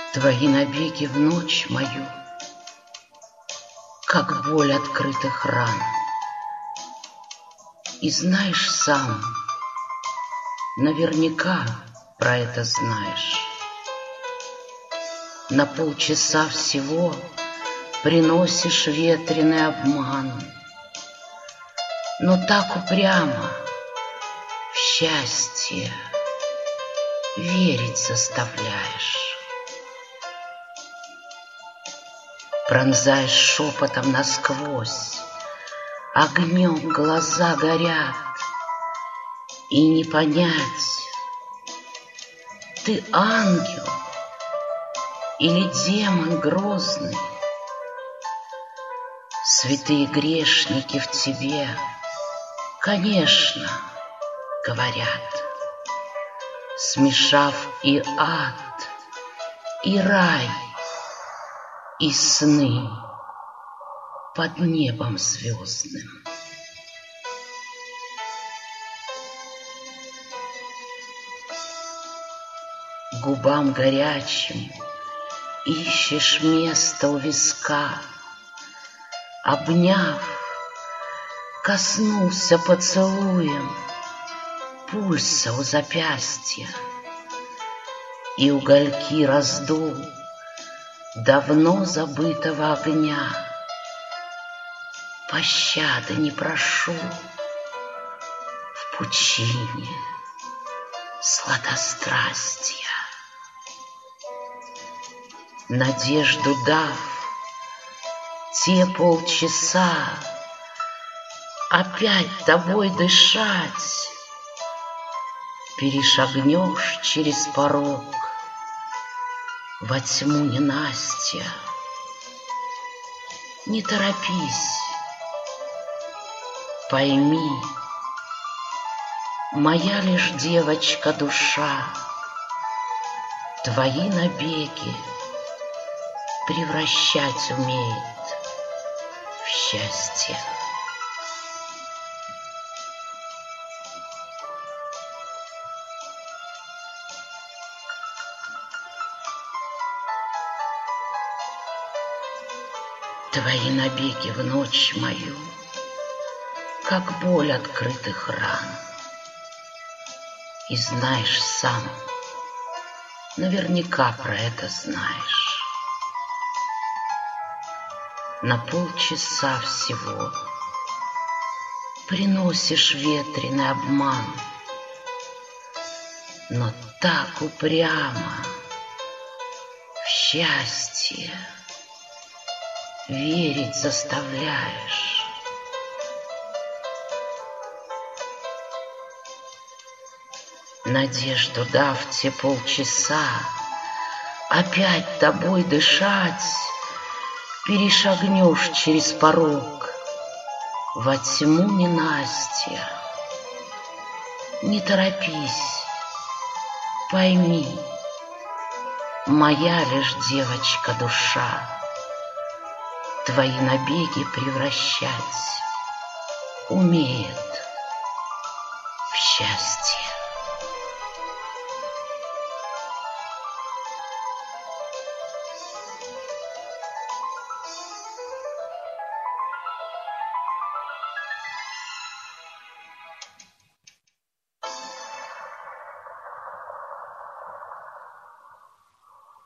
Твои набеги в ночь мою, как боль открытых ран. И знаешь сам, наверняка про это знаешь. На полчаса всего приносишь ветреный обман, но так упрямо в счастье верить заставляешь. Пронзаешь шепотом насквозь, огнем глаза горят, и не понять, ты ангел или демон грозный. Святые грешники в тебе, конечно, говорят, смешав и ад, и рай, и сны под небом звездным. Губам горячим ищешь место у виска, обняв, коснулся поцелуем пульса у запястья, и угольки раздул давно забытого огня. Пощады не прошу в пучине сладострастия. Надежду дав, те полчаса опять тобой дышать, перешагнешь через порог во тьму ненастья. Не торопись, пойми, моя лишь девочка душа твои набеги превращать умеет в счастье. Твои набеги в ночь мою, как боль открытых ран. И знаешь сам, наверняка про это знаешь. На полчаса всего приносишь ветреный обман, но так упрямо в счастье верить заставляешь. Надежду дав те полчаса опять тобой дышать, перешагнешь через порог во тьму ненастья. Не торопись, пойми, моя лишь девочка душа твои набеги превращать умеет в счастье.